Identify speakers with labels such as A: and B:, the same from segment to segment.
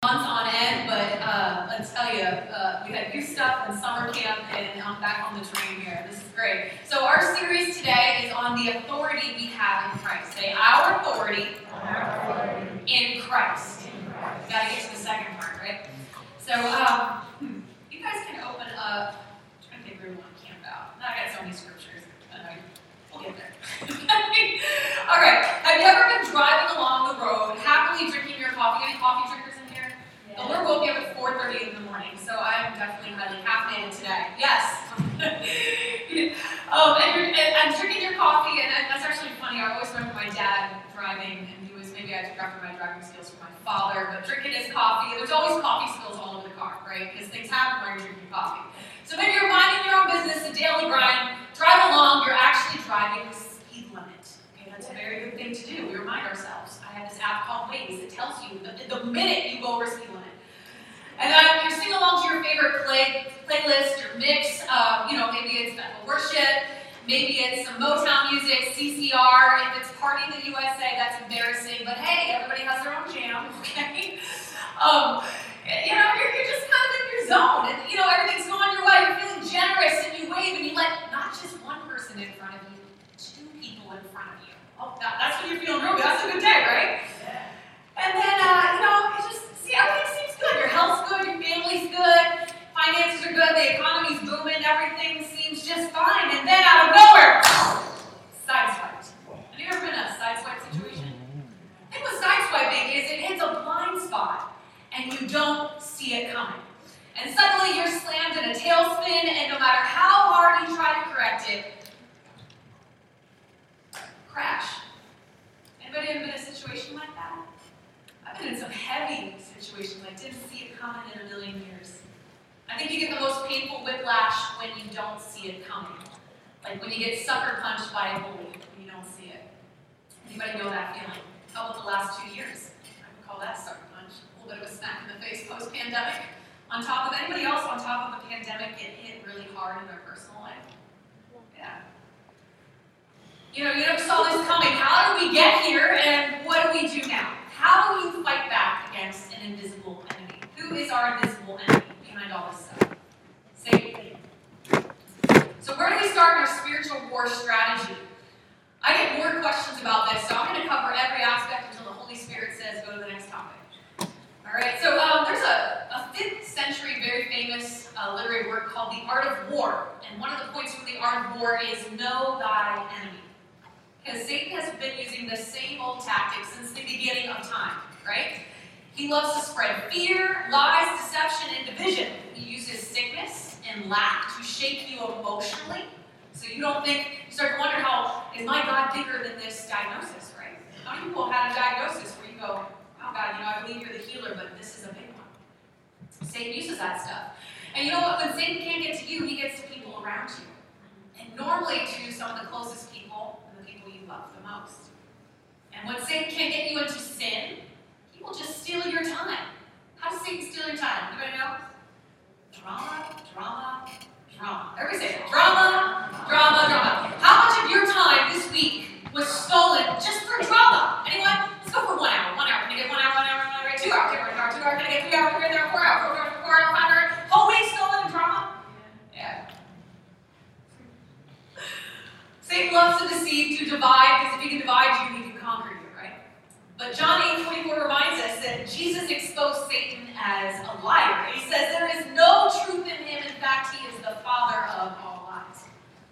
A: months on end, but I'll tell you, we had youth stuff and summer camp, and I'm back on the train here. This is great. So our series today is on the authority we have in Christ. Say, our authority in Christ. Got to get to the second part, right? So you guys can open up. I'm trying to think where we want to camp out. I got so many scriptures. We'll get there. All right. Have you ever been driving along the road, happily drinking your coffee? Any coffee drinkers in here? Yeah. The Lord woke me up at 4:30 in the morning, so I'm definitely highly caffeinated today. Yes. And I'm drinking your coffee, and that's actually funny. I always remember my dad driving, and maybe I took after my driving skills from my father, but drinking his coffee. There's always coffee spills all over the car, right? Because things happen when you're drinking coffee. So maybe you're minding your own business, a daily grind, drive along, you're actually driving the speed limit. Okay, that's a very good thing to do. We remind ourselves. I have this app called Waze that tells you the minute you go over speed limit. And you're singing along to your favorite playlist or mix. Maybe it's Bethel worship, maybe it's some Motown music, CCR. If it's Party in the USA, that's embarrassing. But hey, everybody has their own jam, okay? You're just kind of in your zone, and everything's going your way. You're feeling generous, and you wave, and you let not just one person in front of you, two people in front of you. Oh, that's when you're feeling real good. That's a good day, right? Yeah. And then, everything seems good. Your health's good, your family's good, finances are good, the economy's booming, everything seems just fine. And then out of nowhere, sideswiped. Have you ever been in a sideswipe situation? I think what sideswiping is, it hits a blind spot, and you don't see it coming. And suddenly you're slammed in a tailspin, and no matter how hard you try to correct it, crash. Anybody ever been in a situation like that? I've been in some heavy situations. I didn't see it coming in a million years. I think you get the most painful whiplash when you don't see it coming. Like when you get sucker punched by a bully and you don't see it. Anybody know that feeling? How about the last 2 years? I would call that sucker punch. A little bit of a smack in the face post-pandemic. On top of anybody else on top of the pandemic get hit really hard in their personal life? Yeah. You never saw this coming. How did we get here, and what do we do now? How do you fight back against an invisible enemy? Who is our invisible enemy behind all this stuff? Satan. So where do we start in our spiritual war strategy? I get more questions about this, so I'm going to cover every aspect until the Holy Spirit says go to the next topic. All right, so there's a 5th century very famous literary work called The Art of War, and one of the points from The Art of War is know thy enemy. Because Satan has been using the same old tactics since the beginning of time, right? He loves to spread fear, lies, deception, and division. He uses sickness and lack to shake you emotionally. So you start to wonder is my God bigger than this diagnosis, right? How many people have had a diagnosis where you go, oh God, I believe you're the healer, but this is a big one. Satan uses that stuff. And you know what? When Satan can't get to you, he gets to people around you. And normally to some of the closest people, you love the most. And when Satan can't get you into sin, he will just steal your time. How does Satan steal your time? Anybody know? Drama, drama, drama. Everybody say it. Drama, drama, drama. How much of your time this week was stolen just for drama? Anyone? Let's go for 1 hour. 1 hour. Can I get 1 hour, 1 hour, 1 hour, 2 hours, 2 hours, 2 hours, can I get 3 hours, 3 hours, 4 hours, 4 hours, 4 hours, 5 hours? Whole week stolen in drama? Yeah. Satan loves to deceive, to divide, because if he can divide you, he can conquer you, right? But John 8:44 reminds us that Jesus exposed Satan as a liar. He says there is no truth in him. In fact, he is the father of all lies.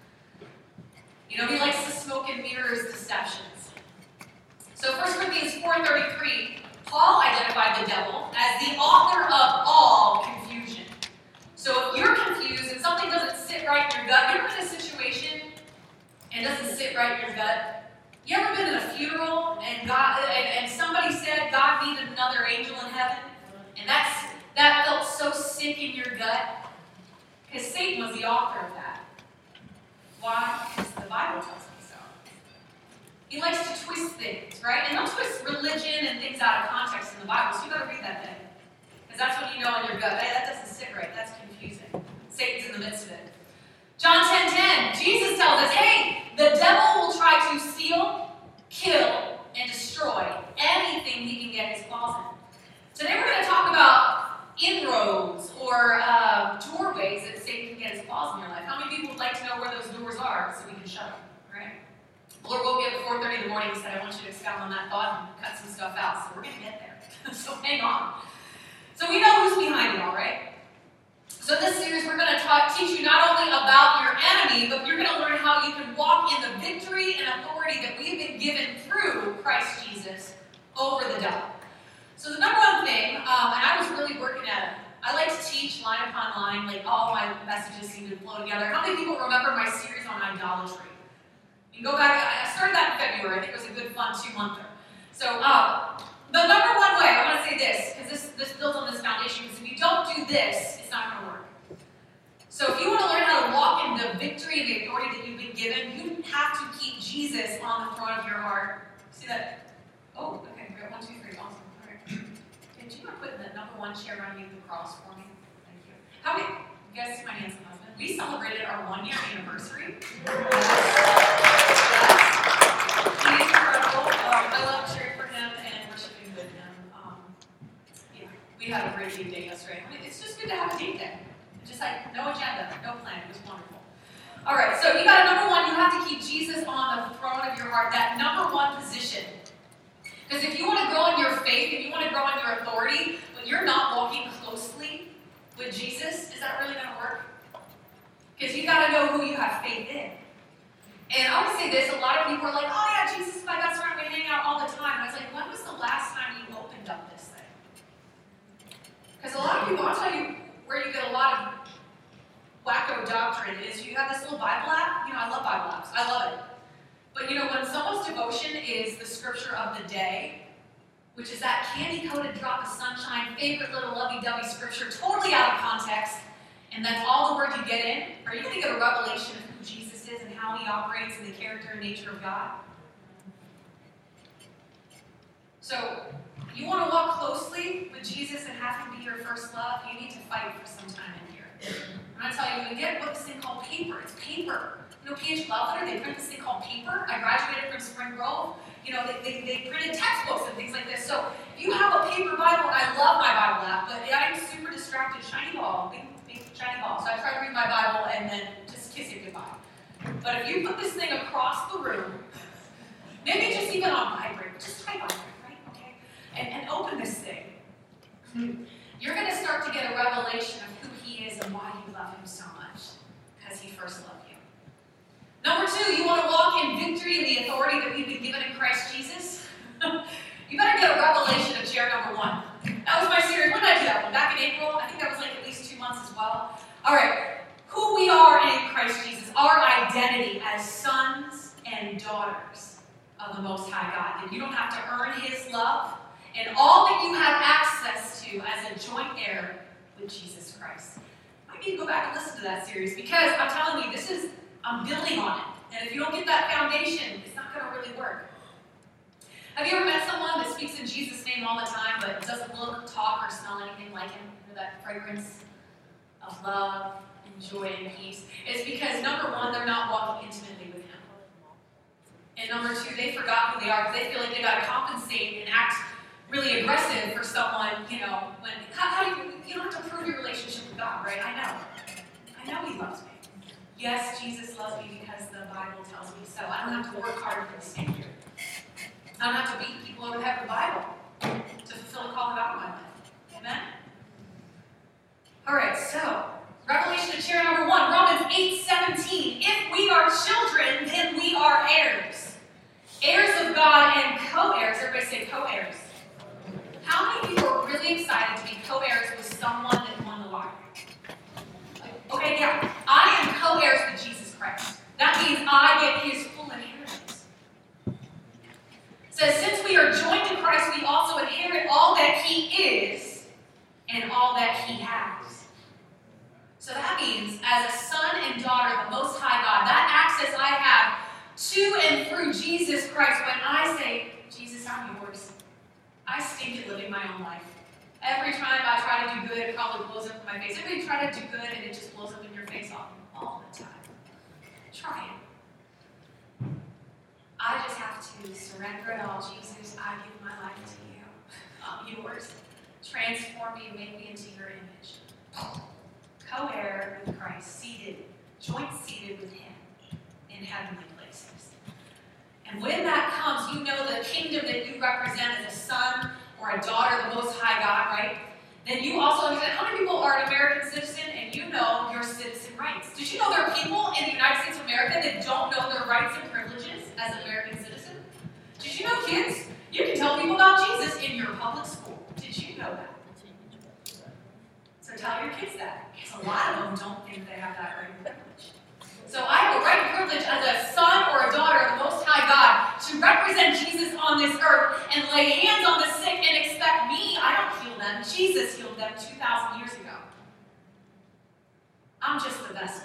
A: He likes to smoke and mirrors deceptions. So 1 Corinthians 4:33, Paul identified the devil as the author of all confusion. So if you're confused and something doesn't sit right in your gut, you're in a situation and doesn't sit right in your gut. You ever been in a funeral and somebody said God needed another angel in heaven? And that felt so sick in your gut? Because Satan was the author of that. Why? Because the Bible tells me so. He likes to twist things, right? And he'll twist religion and things out of context in the Bible, so you gotta read that thing. Because that's when you know in your gut, hey, that doesn't sit right, that's confusing. Satan's in the midst of it. John 10:10, Jesus tells us, hey, the devil will try to steal, kill, and destroy anything he can get his claws in. Today we're going to talk about identity, but you're going to learn how you can walk in the victory and authority that we've been given through Christ Jesus over the devil. So the number one thing, and I was really working at it, I like to teach line upon line, like all my messages seem to flow together. How many people remember my series on idolatry? You go back, I started that in February. I think it was a good, fun 2-monther. So the number one way, I want to say this, because this builds on this foundation, because if you don't do this, it's not going to work. So if you want to learn how to walk in the victory and the authority that you've been given, you have to keep Jesus on the throne of your heart. See that? Oh, okay, we got 1, 2, 3, awesome. All right. Okay, do you want to put the number one chair underneath the cross for me? Thank you. How many, you guys see my handsome husband? We celebrated our 1-year anniversary. He is incredible. I love cheering for him and worshiping with him. Yeah, we had a great date day yesterday. I mean, it's just good to have a date day. Just like no agenda, no plan. It was wonderful. All right, so you got number one, you have to keep Jesus on the throne of your heart, that number one position. Because if you want to grow in your faith, if you want to grow in your authority, but you're not walking closely with Jesus, is that really going to work? Because you got to know who you have faith in. And I would say this, a lot of people are like, oh yeah, Jesus is my best friend, we hang out all the time. And I was like, when was the last time you opened up this thing? Because a lot of people, I'll tell you, where you get a lot of wacko doctrine is you have this little Bible app. You know, I love Bible apps. I love it. But you know, when someone's devotion is the scripture of the day, which is that candy-coated drop of sunshine, favorite little lovey-dovey scripture, totally out of context, and that's all the word you get in, are you going to get a revelation of who Jesus is and how he operates in the character and nature of God? So, you want to walk closely with Jesus and have him be your first love, you need to fight for some time in here. I'm going to tell you, you get this thing called paper. It's paper. You know, PH Love Letter, they print this thing called paper. I graduated from Spring Grove. You know, they printed textbooks and things like this. So if you have a paper Bible, and I love my Bible app, but I'm super distracted. Shiny ball, big shiny ball. So I try to read my Bible and then just kiss it goodbye. But if you put this thing across the room, maybe just even on vibrate, just try vibrate. And open this thing. You're going to start to get a revelation of who he is and why you love him so much. Because he first loved you. Number two, you want to walk in victory and the authority that we've been given in Christ Jesus? You better get a revelation of chair number one. That was my series. When did I do that one? Back in April? I think that was like at least 2 months as well. All right. Who we are in Christ Jesus. Our identity as sons and daughters of the Most High God. And you don't have to earn his love. And all that you have access to as a joint heir with Jesus Christ. I need to go back and listen to that series because I'm telling you, I'm building on it. And if you don't get that foundation, it's not going to really work. Have you ever met someone that speaks in Jesus' name all the time but doesn't look, talk, or smell anything like him? You know, that fragrance of love and joy and peace? It's because, number one, they're not walking intimately with him. And number two, they forgot who they are because they feel like they got to compensate and act really aggressive for someone, you know, when, how do you don't have to prove your relationship with God, right? I know he loves me. Yes, Jesus loves me because the Bible tells me so. I don't have to work hard for the Savior. I don't have to beat people over the head with the Bible to fulfill the call of God in my life. Amen? All right, so, Revelation of chair number one, Romans 8:17. If we are children, then we are heirs. Heirs of God and co-heirs. Everybody say co-heirs. How many people are really excited to be co-heirs with someone that won the lottery? Okay, yeah. I am co-heirs with Jesus Christ. That means I get his full inheritance. It says, since we are joined to Christ, we also inherit all that he is and all that he has. So that means, as a son and daughter of the Most High God, that access I have to and through Jesus Christ, when I say, Jesus, I'm yours. I stink at living my own life. Every time I try to do good, it probably blows up in my face. Every time I try to do good, and it just blows up in your face all the time. Try it. I just have to surrender it all. Jesus, I give my life to you. I'm yours. Transform me and make me into your image. Co-heir with Christ, seated, joint seated with him in heavenly places. And when that comes, you know the kingdom that you represent as a son or a daughter of the Most High God, right? Then you also understand how many people are an American citizen and you know your citizen rights? Did you know there are people in the United States of America that don't know their rights and privileges as an American citizen? Did you know, kids, you can tell people about Jesus in your public school? Did you know that? So tell your kids that, because a lot of them don't think they have that right and privilege. So I have a right and privilege as a son or a daughter of the Most High God to represent Jesus on this earth and lay hands on the sick and expect me. I don't heal them. Jesus healed them 2,000 years ago. I'm just the vessel.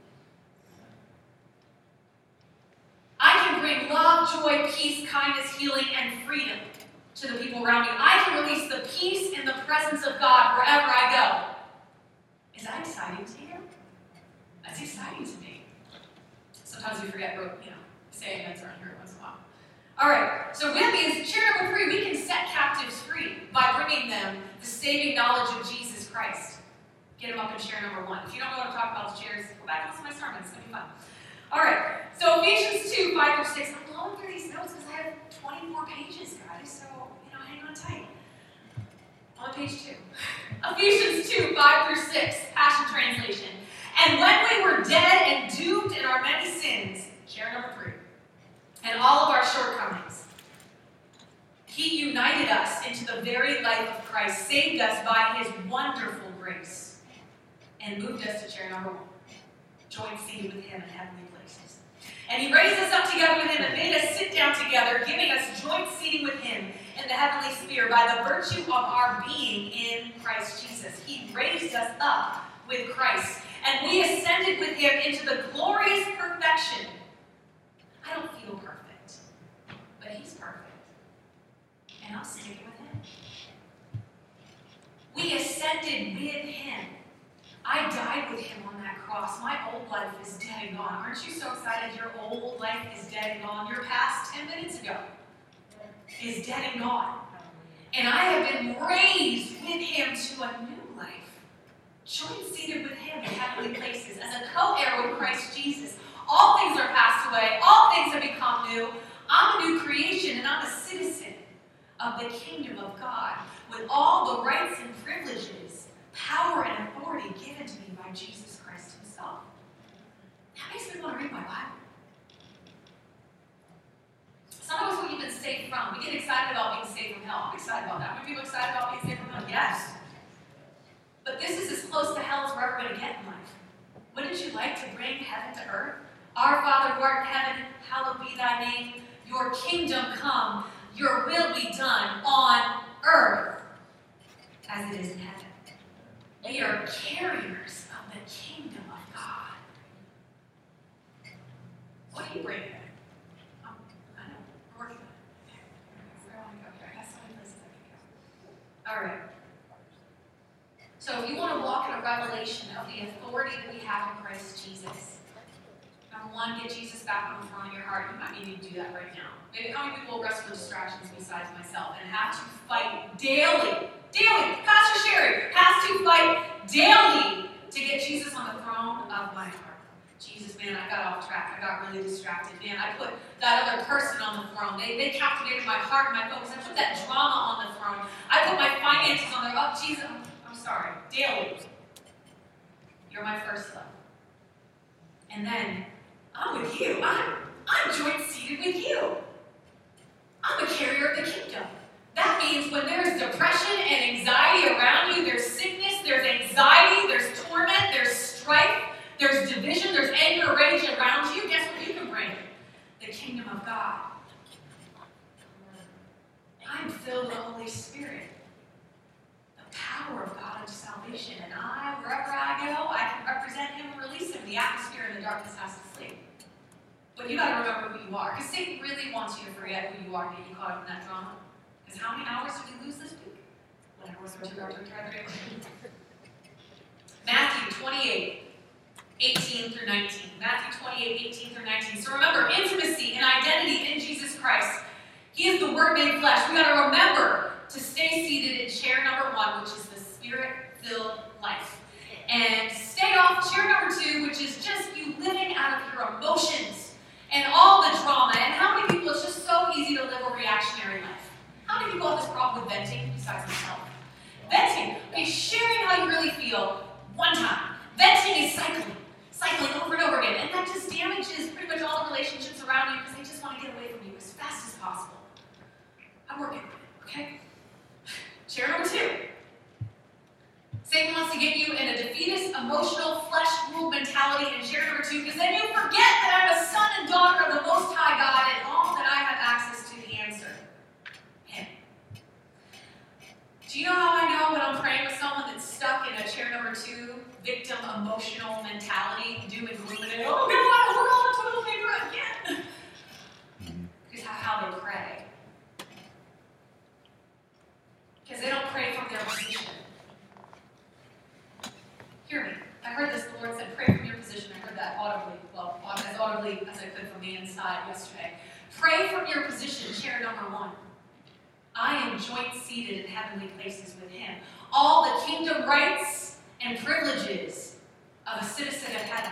A: I can bring love, joy, peace, kindness, healing, and freedom to the people around me. I can release the peace and the presence of God wherever I go. Is that exciting to you? That's exciting to me. Sometimes we forget, say events around here once in a while. All right, so that means chair number 3, we can set captives free by bringing them the saving knowledge of Jesus Christ. Get them up in chair number 1. If you don't know what I'm talking about, the chairs, go back and listen to my sermon. It's going to be fun. All right, so Ephesians 2, 5-6. I'm blowing through these notes because I have 24 pages, guys, so, hang on tight. On page 2. Ephesians 2, 5-6, Passion Translation. And when we were dead and doomed in our many sins, chair number 3, and all of our shortcomings, He united us into the very life of Christ, saved us by His wonderful grace, and moved us to chair number 1, joint seated with Him in heavenly places. And He raised us up together with Him and made us sit down together, giving us joint seating with Him in the heavenly sphere by the virtue of our being in Christ Jesus. He raised us up with Christ, and we ascended with Him into the glorious perfection. I don't feel perfect, but He's perfect, and I'm sticking with Him. We ascended with Him. I died with Him on that cross. My old life is dead and gone. Aren't you so excited your old life is dead and gone? Your past 10 minutes ago is dead and gone. And I have been raised with Him to a new life. Joint seated with Him in heavenly places as a co-heir with Christ Jesus. All things are passed away. All things have become new. I'm a new creation, and I'm a citizen of the kingdom of God with all the rights and privileges, power and authority given to me by Jesus Christ Himself. That makes me want to read my Bible. Some of us will even saved from. We get excited about being saved from hell. I'm excited about that. Are people excited about being saved from hell? Yes. But this is as close to hell as we're ever going to get in life. Wouldn't you like to bring heaven to earth? Our Father who art in heaven, hallowed be thy name. Your kingdom come. Your will be done on earth as it is in heaven. We are carriers of the kingdom of God. What do you bring? I know. We're working on it. Where I want to go here? I got so many places I can go. All right. So if you want to walk in a revelation of the authority that we have in Christ Jesus, number 1, get Jesus back on the throne of your heart. You might need to do that right now. Maybe how many people will wrestle with distractions besides myself and have to fight daily? Pastor Sherry has to fight daily to get Jesus on the throne of my heart. Jesus, man, I got off track. I got really distracted. Man, I put that other person on the throne. They captivated my heart and my focus. I put that drama on the throne. I put my finances on there. Oh, Jesus, I'm sorry. Daily. You're my first love. And then, I'm with you. I'm joint seated with you. I'm a carrier of the kingdom. That means when there's depression and anxiety around you, there's sickness, there's anxiety, there's torment, there's strife, there's division, there's anger, rage around you, guess what you can bring? The kingdom of God. I'm filled with the Holy Spirit. The power of God unto salvation. And wherever I go, I can represent Him and release Him. The atmosphere in the darkness has to sleep. But you got to remember who you are. Because Satan really wants you to forget who you are and get you caught up in that drama. Because how many hours did we lose this week? 1 hour, 2 hours, 3 hours. Matthew 28, 18 through 19. Matthew 28, 18 through 19. So remember, intimacy and identity in Jesus Christ. He is the Word made flesh. We got to remember to stay seated in chair number 1, which is the Spirit-filled life. And stay off chair number 2, which is just you living out of your emotions and all the drama. And how many people, it's just so easy to live a reactionary life. How many people have this problem with venting besides myself? Venting. Okay, sharing how you really feel one time. Venting. venting is cycling over and over again. And that just damages pretty much all the relationships around you because they just want to get away from you as fast as possible. I'm working on it, okay? Chair number 2. Satan wants to get you in a defeatist, emotional, flesh-ruled mentality in chair number 2, because then you forget that I'm a son and daughter of the Most High God, and all that I have access to the answer. Him. Do you know how I know when I'm praying with someone that's stuck in a chair number 2, victim emotional mentality, doom and gloom, and oh God, we're on the toilet paper again? Because how they pray. Because they don't pray from their position. Hear me. I heard this, the Lord said, pray from your position. I heard that audibly, well, as audibly as I could from the inside yesterday. Pray from your position, chair number 1. I am joint-seated in heavenly places with Him. All the kingdom rights and privileges of a citizen of heaven.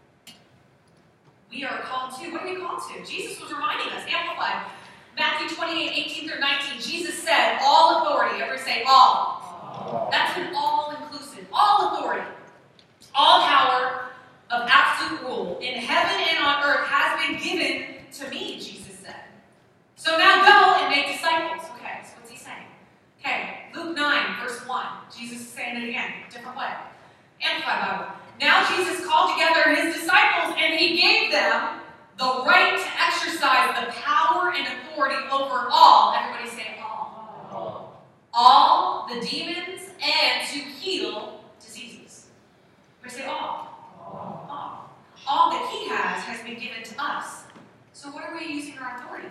A: We are called to. What are we called to? Jesus was reminding us, amplified. Matthew 28:18-19, Jesus said, all authority. Everybody say all. That's an all-inclusive. All authority. All power of absolute rule in heaven and on earth has been given to me, Jesus said. So now go and make disciples. Okay, so what's He saying? Okay, Luke 9, verse 1. Jesus is saying it again, different way. Amplified Bible. Now Jesus called together His disciples and He gave them the right to exercise the power and authority over all. Everybody say all. All the demons and to heal diseases. Everybody say all. All that He has been given to us. So what are we using our authority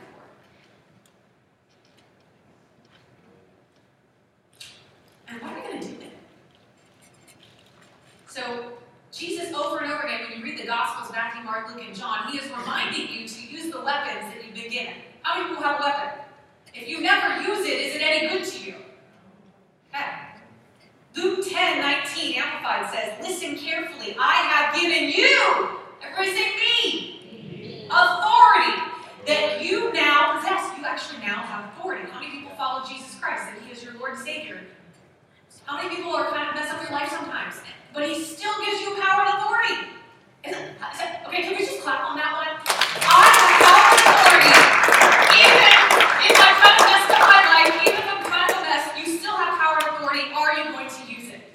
A: for? And what are we going to do with it? So Jesus, over and over again, when you read the Gospels, Matthew, Mark, Luke, and John, He is reminding you to use the weapons that you've been given. How many people have a weapon? If you never use it, is it any good to you? Okay. Luke 10:19, Amplified says, listen carefully. I have given you, everybody say me, authority that you now possess. You actually now have authority. How many people follow Jesus Christ, that He is your Lord and Savior? How many people are kind of mess up your life sometimes? But He still gives you power and authority. Okay, can we just clap on that one? I have power and authority. Even if I kind of messed up my life, even if I'm kind of a mess, you still have power and authority. Are you going to use it?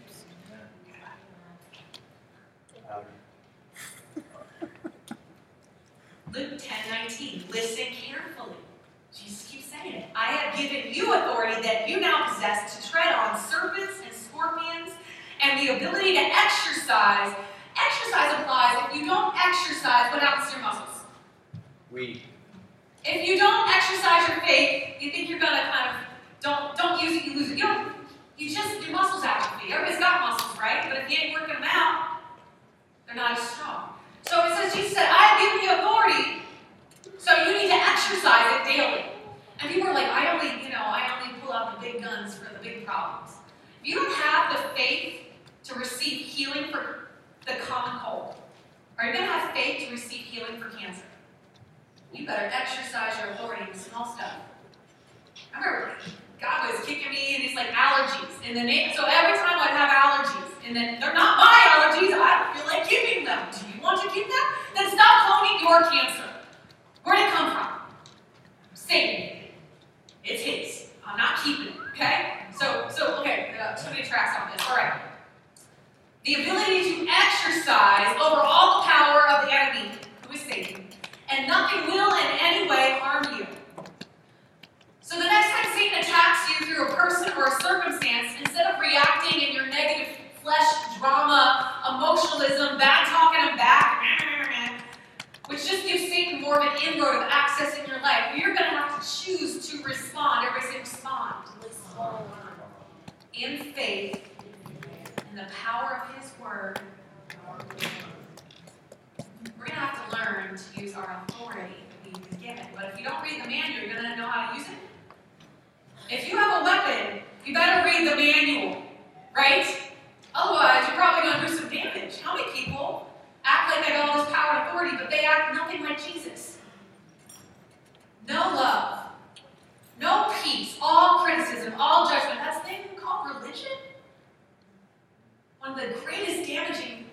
A: Luke 10:19. Listen carefully. Jesus keeps saying it. I have given you authority that you now possess to tread on serpents and scorpions and the ability to exercise. Exercise applies. If you don't exercise, what happens to your muscles?
B: Weak.
A: If you don't exercise your faith, you think you're going to kind of, don't use it, you lose it. Your muscles atrophy. Everybody's got muscles, right? But if you ain't working them out, they're not as strong. So it says, Jesus said, I have given you authority, so you need to exercise it daily. And people are like, I only pull out the big guns for the big problems. If you don't have the faith to receive healing for the common cold, are you going to have faith to receive healing for cancer? You better exercise your authority in small stuff. I remember God was kicking me and He's like, allergies. So every time I'd have allergies, and then they're not my allergies, I don't feel like keeping them. Do you want to keep them? Then stop cloning your cancer. Where'd it come from? Satan. It's his. I'm not keeping it, okay? So okay, too many tracks on this. All right. The ability to exercise over all the power of the enemy, who is Satan, and nothing will in any way harm you. So the next time Satan attacks you through a person or a circumstance, instead of reacting in your negative flesh drama, emotionalism, bad talking him back, which just gives Satan more of an inroad of access in your life, you're going to have to choose to respond. Everybody say respond. In faith, in the power of His Word, we're going to have to learn to use our authority that we've been given. But if you don't read the manual, you're going to know how to use it. If you have a weapon, you better read the manual, right? Otherwise, you're probably going to do some damage. How many people act like they got all this power and authority, but they act nothing like Jesus? No love, no peace, all criticism, all judgment. That's the thing we call religion. One of the greatest damaging things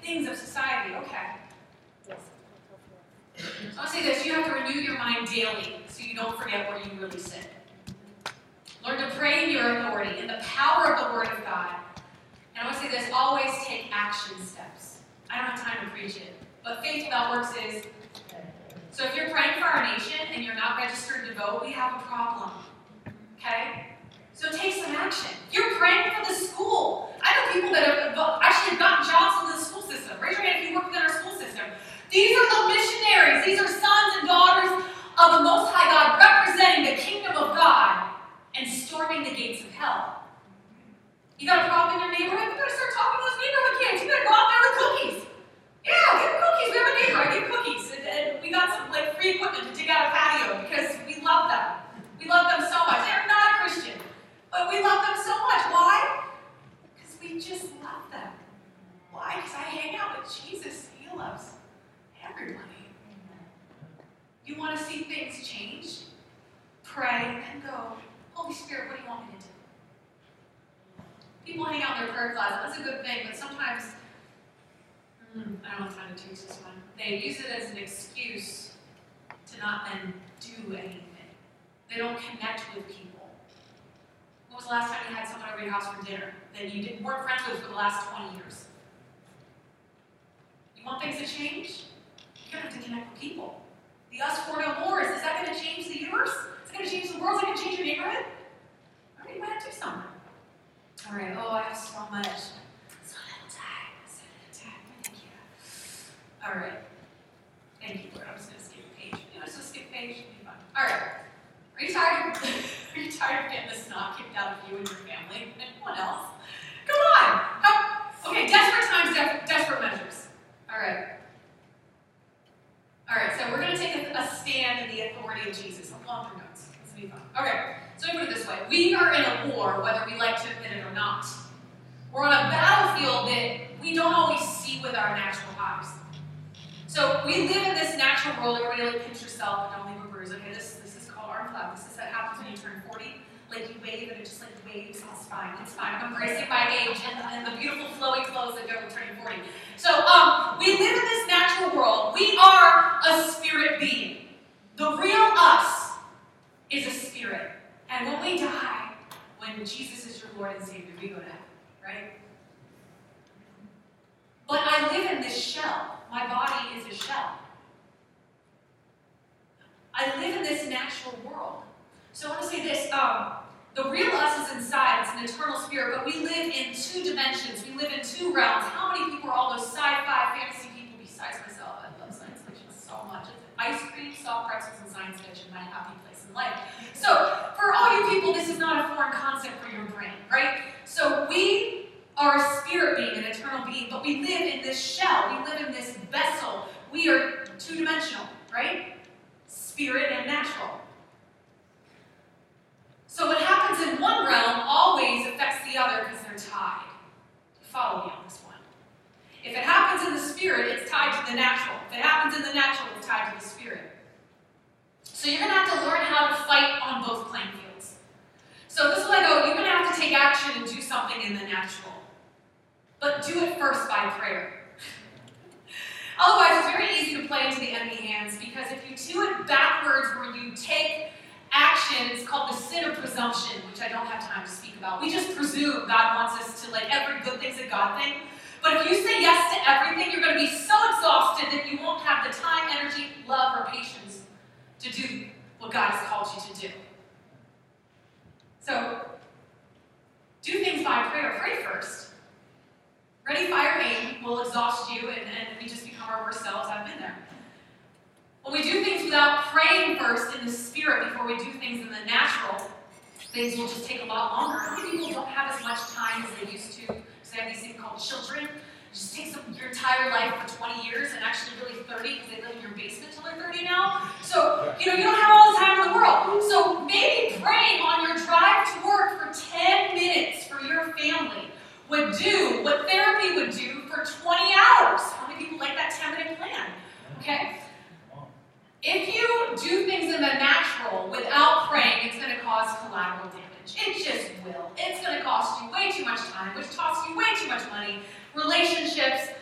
A: things of society. Okay. So I'll say this, you have to renew your mind daily so you don't forget where you really sit. Learn to pray in your authority, in the power of the Word of God. And I want to say this, always take action steps. I don't have time to preach it, but faith without works is. So if you're praying for our nation and you're not registered to vote, we have a problem. Okay? So take some action. You're praying for the school. I know people that have actually gotten jobs in the school system. Raise your hand if you work within our school system. These are the missionaries. These are sons and daughters of the Most High God representing the kingdom of God and storming the gates of hell. You got a problem in your neighborhood? You better start talking to those neighborhood kids. You better go out there with cookies. Yeah, give them cookies. We have a neighbor. I give cookies. And we got some free equipment to dig out a patio because we love them. We love them so much. They're not a Christian, but we love them so much. Why? Because we just love them. Why? Because I hang out with Jesus. He loves everybody. You want to see things change? Pray and go, Holy Spirit, what do you want me to do? People hang out in their prayer closet. That's a good thing, but sometimes, I don't have time to teach this one. They use it as an excuse to not then do anything. They don't connect with people. When was the last time you had someone over your house for dinner that you weren't friends with for the last 20 years? You want things to change? You're going to have to connect with people. The us for no more, is that going to change the universe? Is it going to change the world? Is it going to change your neighborhood? All right, you might have to do something. All right, I have so much. So little time. Thank you. All right. Thank you, Lord. I'm just going to skip a page. You know, just skip a page. It'll be fun. All right. Are you tired? Are you tired of getting the snot kicked out of you and your family? Anyone else? Come on! Okay, desperate times, desperate measures. All right. All right, so we're going to take a stand in the authority of Jesus. I'm going through notes. This will be fun. Okay, so let me put it this way. We are in a war, whether we like to admit it or not. We're on a battlefield that we don't always see with our natural eyes. So we live in this natural world. Everybody pinch yourself and don't leave a bruise. Okay, this is called arm flap. This is what happens when you turn 40. You wave and it just waves. It's fine. It's fine. I'm embracing my age and the beautiful flowy clothes that go with turning 40. So we live in this natural world. We are a spirit being. The real us is a spirit. And when we die, when Jesus is your Lord and Savior, we go to heaven, right? But I live in this shell. My body is a shell. I live in this natural world. So I want to say this, the real us is inside, it's an eternal spirit, but we live in two dimensions, we live in two realms. How many people are all those sci-fi, fantasy people besides myself? I love science fiction so much. It's ice cream, soft pretzels, and science fiction, my happy place in life. So, for all you people, this is not a foreign concept for your brain, right? So we are a spirit being, an eternal being, but we live in this shell, we live in this vessel. We are two-dimensional, right? Spirit and natural. So what happens in one realm always affects the other because they're tied. Follow me on this one. If it happens in the spirit, it's tied to the natural. If it happens in the natural, it's tied to the spirit. So you're going to have to learn how to fight on both playing fields. So this is what I go, you're going to have to take action and do something in the natural. But do it first by prayer. Otherwise, it's very easy to play into the enemy hands because if you do it backwards where you take action, it's called the sin of presumption, which I don't have time to speak about. We just presume God wants us to every good thing's a God thing. But if you say yes to everything, you're going to be so exhausted that you won't have the time, energy, love, or patience to do what God has called you to do. So, do things by prayer. Pray first. Ready, fire, aim will exhaust you, and we just become our worst selves. I've been there. When we do things without praying first in the spirit before we do things in the natural, things will just take a lot longer. How many people don't have as much time as they used to? Because they have these things called children. It just takes your entire life for 20 years and actually really 30 because they live in your basement until they're 30 now. So, you don't have all the time in the world. So maybe praying on your drive to work for 10 minutes for your family would do what therapy would do for 20 hours. How many people like that 10-minute plan? Okay? If you do things in the natural without praying, it's going to cause collateral damage. It just will. It's going to cost you way too much time, which costs you way too much money. Relationships,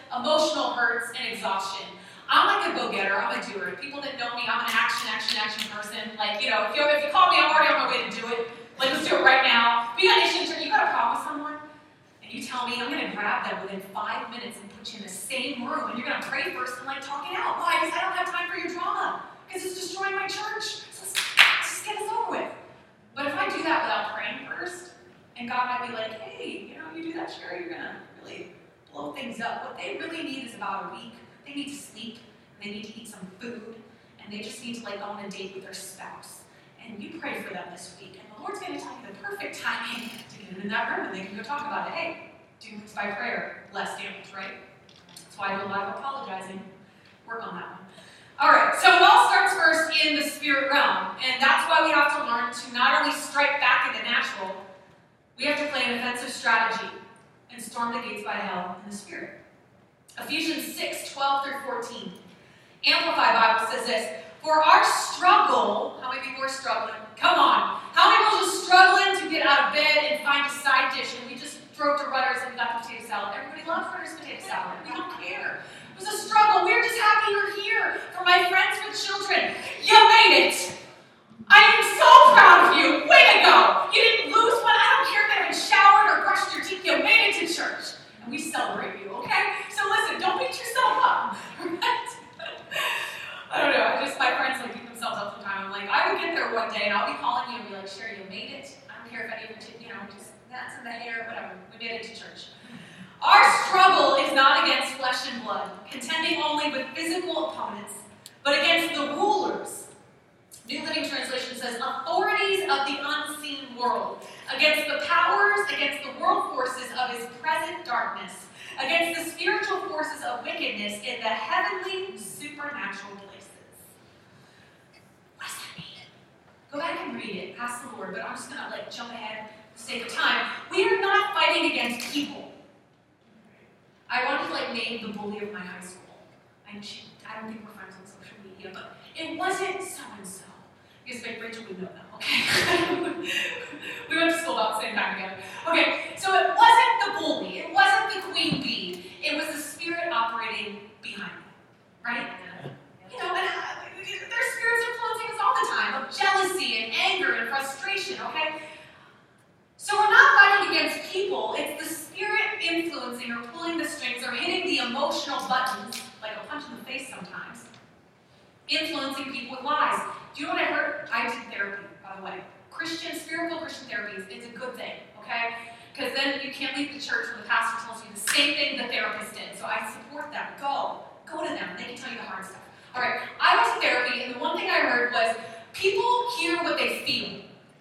A: emotional hurts and exhaustion. I'm like a go-getter, I'm a doer. People that know me, I'm an action person. Like, you know, if you call me, I'm already on my way to do it. Like, let's do it right now. You got a problem with someone, and you tell me, I'm going to grab them within 5 minutes and put you in the same room, and you're going to pray first and, like, talk it out. Why? Because I don't have time for your drama. Because it's destroying my church. So let's just get this over with. But if I do that without praying first, and God might be like, hey, you know, you do that, Sherry, you're going to really blow things up. What they really need is about a week. They need to sleep, and they need to eat some food, and they just need to, like, go on a date with their spouse. And you pray for them this week, and the Lord's going to tell you the perfect timing to get them in that room, and they can go talk about it. Hey, do this by prayer, less damage, right? That's why I do a lot of apologizing. Work on that one. All right, so it all starts first in the spirit realm, and that's why we have to learn to not only strike back in the natural, we have to play an offensive strategy and storm the gates by hell in the spirit. Ephesians 6:12-14. Amplified Bible says this, for our struggle, how many people are struggling? Come on. How many people are just struggling to get out of bed and find a side dish, and we just drove to Rutter's and we got the potato salad. Everybody loves Rutter's potato salad. We don't care. It was a struggle. We're just happy you're here. For my friends with children, you made it. I am so proud of you. Way to go. You didn't lose one. I don't care if they haven't showered or brushed your teeth. You made it to church. And we celebrate you, okay? So listen, don't beat yourself up. Right? I don't know. My friends like beat themselves up sometimes. I'm like, I would get there one day and I'll be calling you and be like, Sherry, you made it. I don't care if any of it, you know, just gnats in the hair, whatever. We made it to church. Our struggle is not against flesh and blood, contending only with physical opponents, but against the rulers. New Living Translation says, authorities of the unseen world, against the powers, against the world forces of his present darkness, against the spiritual forces of wickedness in the heavenly supernatural places. What does that mean? Go back and read it. Ask the Lord, but I'm just going to jump ahead for the sake of time. We are not fighting against people. I wanted to name the bully of my high school. I don't think we're friends on social media, but it wasn't so-and-so. Because Rachel would know that, okay? We went to school about the same time together. Okay, so it wasn't the bully. It wasn't the queen bee. It was the spirit operating behind it, right? You know, and there's spirits influencing us all the time of jealousy and anger and frustration, okay? So we're not fighting against people. It's the spirit influencing or pulling the strings or hitting the emotional buttons, like a punch in the face sometimes, influencing people with lies. Do you know what I heard? I did therapy, by the way. Spiritual Christian therapy is a good thing, okay? Because then you can't leave the church when the pastor tells you the same thing the therapist did. So I support them. Go to them. They can tell you the hard stuff. All right, I went to therapy, and the one thing I heard was people hear what they feel.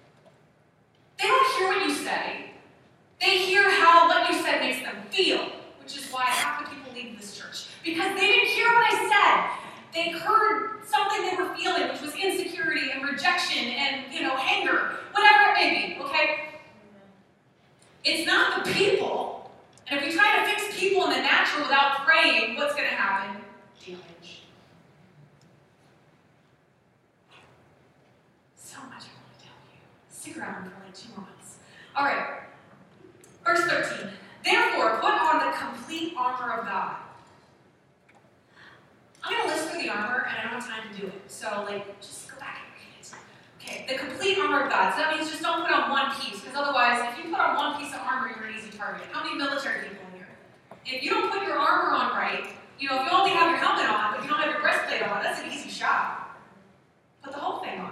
A: They don't hear what you say. They hear how what you said makes them feel, which is why half the people leave this church. Because they didn't hear what I said. They heard something they were feeling, which was insecurity and rejection and, anger, whatever it may be, okay? It's not the people. And if we try to fix people in the natural without praying, what's going to happen? Damage. So much I want to tell you. Stick around for 2 more months. All right. Verse 13. Therefore, put on the complete armor of God. I'm going to list through the armor, and I don't have time to do it. So, just go back and read it. Okay, the complete armor of God. So that means just don't put on one piece, because otherwise, if you put on one piece of armor, you're an easy target. How many military people in here? If you don't put your armor on right, if you only have your helmet on, but you don't have your breastplate on, that's an easy shot. Put the whole thing on.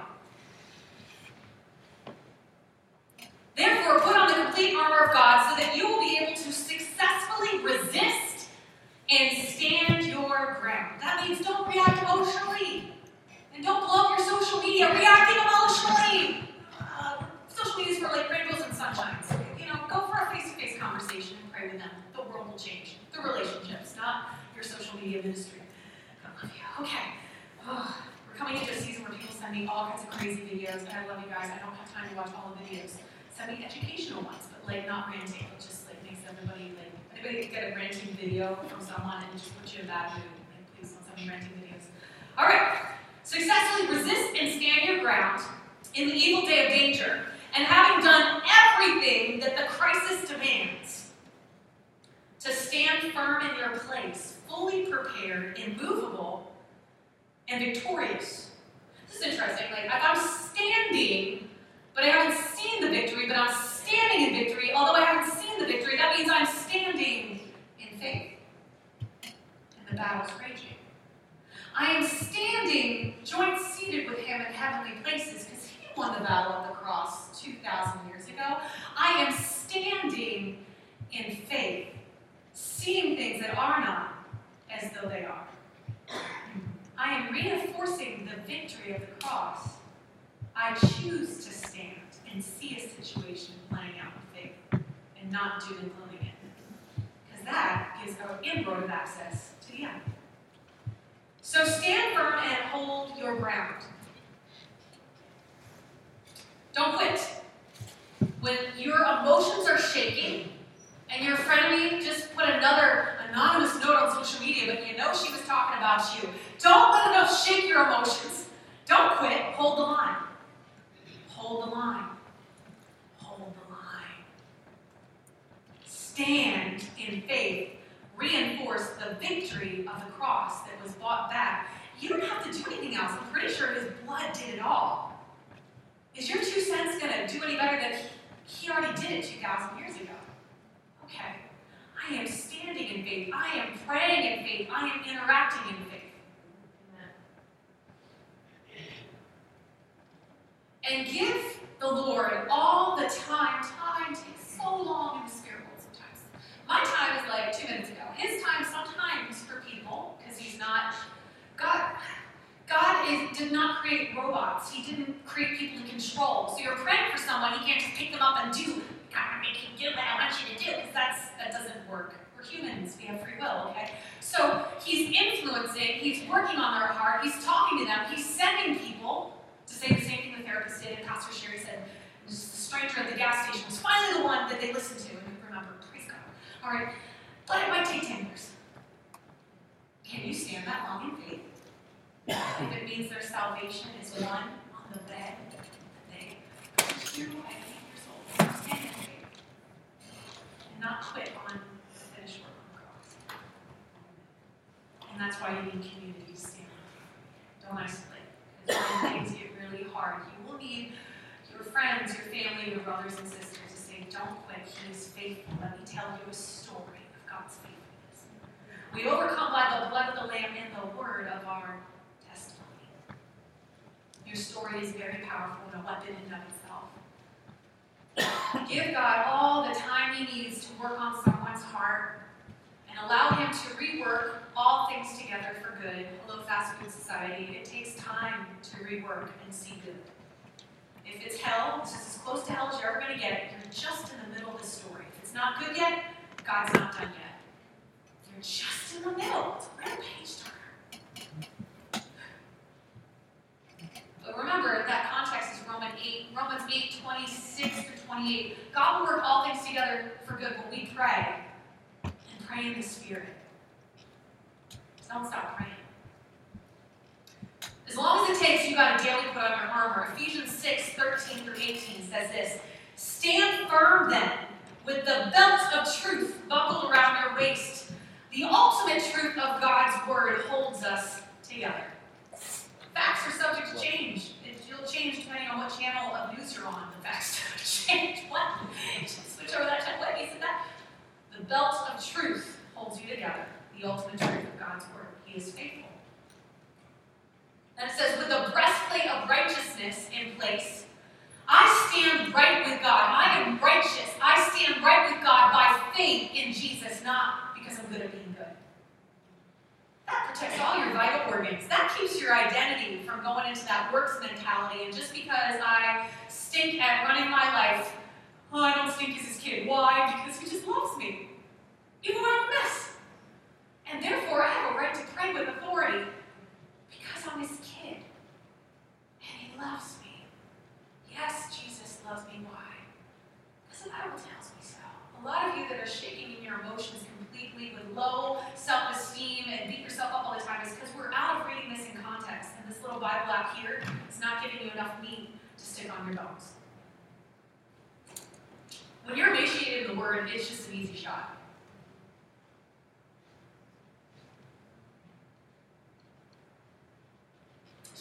A: Therefore, put on the complete armor of God so that you will be able to successfully resist and stand your ground. That means don't react emotionally. And don't blow up your social media reacting emotionally. Social media is for rainbows and sunshines. Go for a face-to-face conversation and pray with them. The world will change. The relationships, not your social media ministry. I love you. Okay. We're coming into a season where people send me all kinds of crazy videos, and I love you guys. I don't have time to watch all the videos. Send me educational ones, but not ranting. It just makes everybody anybody get a ranting video from someone and just put you in a bad mood. Please don't send me ranting videos. All right. Successfully resist and stand your ground in the evil day of danger, and having done everything that the crisis demands, to stand firm in your place. place, fully prepared, immovable, and victorious. This is interesting. Like, if I'm standing, but I haven't seen the victory, but I'm standing in victory, although I haven't seen the victory, that means I'm standing in faith. And the battle's raging. I am standing joint-seated with him in heavenly places because he won the battle of the cross 2,000 years ago. I am standing in faith, seeing things that are not as though they are. I am reinforcing the victory of the cross. I choose to stand and see a situation playing out in faith and not doom and glooming it. Because that gives our inroad of access to the enemy. So stand firm and hold your ground. Don't quit. When your emotions are shaking and your frenemy just put another anonymous note on social media, but you know she was talking about you, don't let enough shake your emotions. Don't quit. Hold the line. Hold the line. Hold the line. Stand in faith. Reinforce the victory of the cross that was bought back. You don't have to do anything else. I'm pretty sure his blood did it all. Is your 2 cents going to do any better than he already did it 2,000 years ago? Okay. I am standing in faith. I am praying in faith. I am interacting in faith. And give the Lord all the time. Time takes so long in the spirit world sometimes. My time is like 2 minutes ago. His time sometimes for people, because he's not, God did not create robots. He didn't create people to control. So you're praying for someone, he can't just pick them up and do, God, make you do what I want you to do, because that doesn't work. We're humans, we have free will, okay? So he's influencing, he's working on their heart, he's talking to them, he's sending people to say the same thing the therapist did, and Pastor Sherry said, the stranger at the gas station was finally the one that they listened to and remember, praise God. All right, but it might take 10 years. Can you stand that long in faith? If it means their salvation is won on the bed that they go to at 8 years old, stand in faith and not quit on the finished work on the cross. And that's why you need community to stand in faith. Don't isolate. Because when things get really hard, you will need your friends, your family, your brothers and sisters to say, don't quit, he is faithful. Let me tell you a story of God's faithfulness. We overcome by the blood of the Lamb and the word of our testimony. Your story is very powerful and a weapon in and of itself. Give God all the time he needs to work on someone's heart and allow him to rework all things together for good. Hello, fast food society. It takes time to rework and see good. If it's hell, this is as close to hell as you're ever going to get. You're just in the middle of the story. If it's not good yet, God's not done yet. You're just in the middle. It's a real page turner. But remember, that context is Romans 8, 26 through 28. God will work all things together for good when we pray. And pray in the Spirit. Don't stop praying. As long as it takes, you got to daily put on your armor. Ephesians 6, 13 through 18 says this. Stand firm then, with the belt of truth buckled around your waist. The ultimate truth of God's word holds us together. Facts are subject to change. It'll change depending on what channel of news you're on. The facts change. What? Just switch over that channel. What? He said that? The belt of truth holds you together. The ultimate truth of God's word. He is faithful. And it says, with the breastplate of righteousness in place, I stand right with God. I am righteous. I stand right with God by faith in Jesus, not because I'm good at being good. That protects all your vital organs. That keeps your identity from going into that works mentality. And just because I stink at running my life, oh, I don't stink as his kid. Why? Because he just loves me. Even when I'm a mess. And therefore, I have a right to pray with authority because I'm his kid. And he loves me. Yes, Jesus loves me. Why? Because the Bible tells me so. A lot of you that are shaking in your emotions completely with low self-esteem and beat yourself up all the time is because we're out of reading this in context. And this little Bible app here is not giving you enough meat to stick on your bones. When you're emaciated in the Word, it's just an easy shot.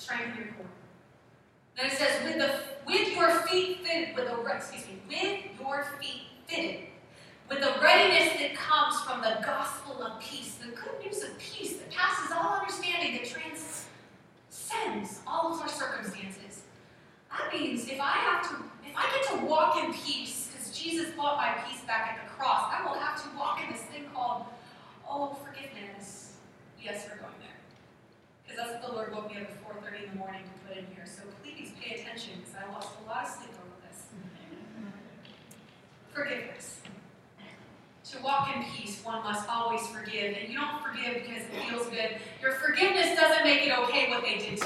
A: Strengthen your core. Then it says, with your feet fitted, with your feet fitted, with the readiness that comes from the gospel of peace, the good news of peace that passes all understanding, that transcends all of our circumstances. That means if I get to walk in peace, because Jesus bought my peace back at the cross, I will have to walk in this thing called, forgiveness. Yes, we're going there. Because that's what the Lord woke me up at 4:30 in the morning to put in here. So please pay attention, because I lost a lot of sleep over this. Forgiveness. To walk in peace, one must always forgive. And you don't forgive because it feels good. Your forgiveness doesn't make it okay what they did to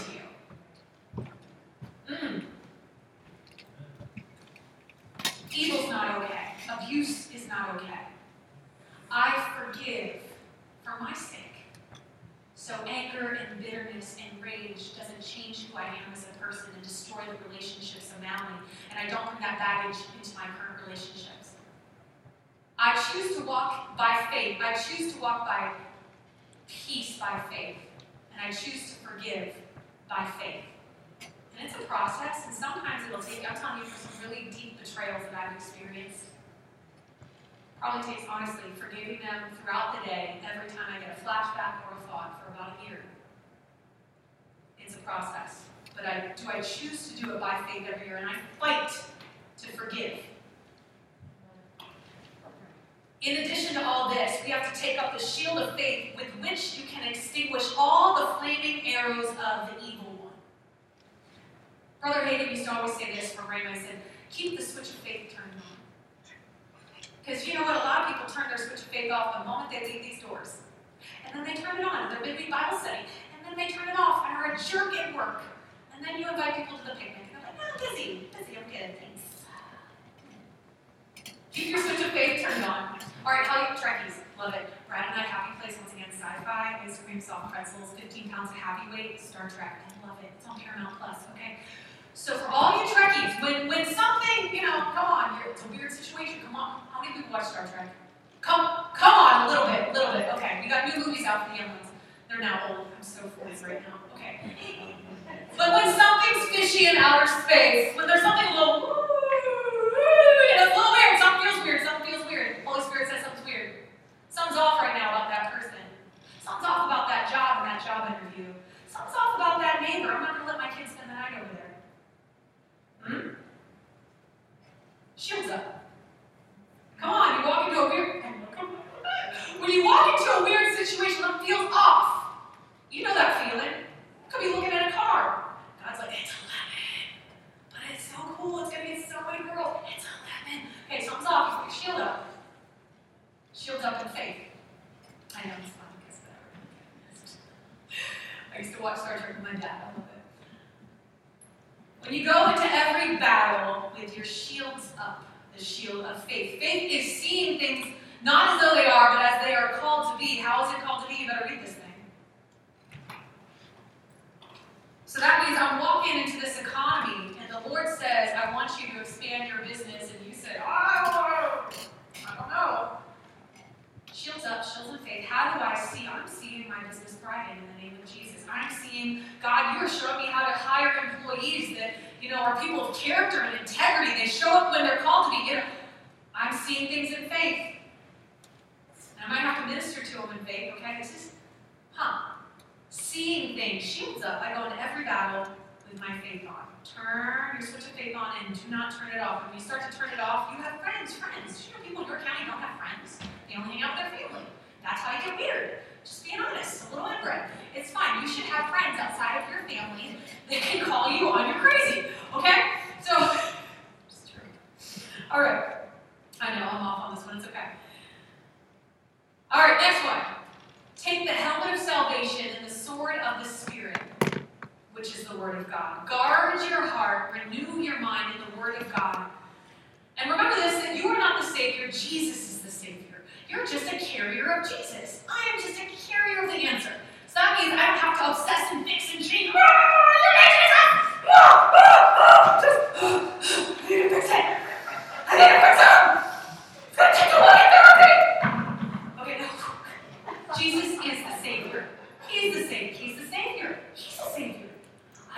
A: you. Evil's not okay. Abuse is not okay. I forgive for my sake. So anger and bitterness and rage doesn't change who I am as a person and destroy the relationships around me. And I don't bring that baggage into my current relationships. I choose to walk by faith. I choose to walk by peace by faith. And I choose to forgive by faith. And it's a process, and sometimes it'll take, I'm telling you, for some really deep betrayals that I've experienced. Probably takes, honestly, forgiving them throughout the day, every time I get a flashback or a thought for about a year. It's a process. But do I choose to do it by faith every year? And I fight to forgive. In addition to all this, we have to take up the shield of faith with which you can extinguish all the flaming arrows of the evil one. Brother Hayden used to always say this from Raymond. He said, keep the switch of faith turned on. Because you know what? A lot of people turn their switch of faith off the moment they leave these doors. And then they turn it on in their midweek Bible study. And then they turn it off and are a jerk at work. And then you invite people to the picnic. And they're like, no, busy, I'm good, thanks. Keep your switch of faith turned on. All right, how you Trekkies? Love it. Brad and I, happy place once again, sci-fi, ice cream, soft pretzels, 15 pounds of happy weight, Star Trek. I love it. It's on Paramount Plus, okay? So for all you Trekkies, when something, come on, it's a weird situation. Come on. How many people watch Star Trek? Come on, a little bit. Okay, we got new movies out for the young ones. They're now old. I'm so 40 right now. Okay. But when something's fishy in outer space, when there's something a little, it's a little weird. Something feels weird. Holy Spirit says something's weird. Something's off right now about that person. Something's off about that job and that job interview. Something's off about that neighbor. I'm not going to let my kids spend the night over there. Shields up. Come on, you walk into a weird... When you walk into a weird situation that feels off, you know that feeling. You could be looking at a car. God's like, it's 11. But it's so cool. It's going to get so many girls. It's 11. Okay, something's off. He's like, shield up. Shields up in faith. I know it's fun because I used to watch Star Trek with my dad. I love it. When you go into every battle with your shields up, the shield of faith. Faith is seeing things not as though they are, but as they are called to be. How is it called to be? You better read this thing. So that means I'm walking into this economy, and the Lord says, I want you to expand your business, and you say, I don't know. Shields up, shields of faith. How do I see? I'm seeing my business thriving in the name of Jesus. I'm seeing, God, you're showing me how to hire employees that, are people of character and integrity. They show up when they're called to be. I'm seeing things in faith. And I might have to minister to them in faith, okay? This is, seeing things. Shields up. I go into every battle with my faith on. Turn your switch of faith on and do not turn it off. When you start to turn it off, you have friends. People in your county don't have friends. They only hang out with their family. That's how you get weird. Just being honest, a little inbred. It's fine. You should have friends outside of your family that can call you on you're crazy. Okay? So, it's true. All right. I know, I'm off on this one. It's okay. All right, next one. Take the helmet of salvation and the sword of the Spirit, which is the Word of God. Guard your heart, renew your mind in the Word of God. And remember this, that you are not the Savior, Jesus is the Savior. You're just a carrier of Jesus. I am just a carrier of the answer. So that means I don't have to obsess and fix and change. You're my Jesus! I need to fix it! It's going to take a lot of therapy! Okay, no. Jesus is the Savior. He's the Savior. He's the Savior. He's the Savior.